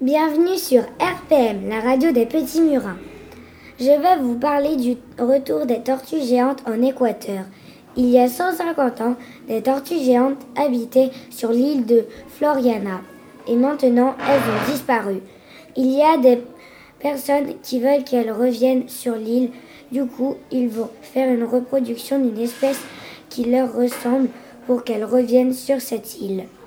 Bienvenue sur RPM, la radio des petits murins. Je vais vous parler du retour des tortues géantes en Équateur. Il y a 150 ans, des tortues géantes habitaient sur l'île de Floriana et maintenant elles ont disparu. Il y a des personnes qui veulent qu'elles reviennent sur l'île. Du coup, ils vont faire une reproduction d'une espèce qui leur ressemble pour qu'elles reviennent sur cette île.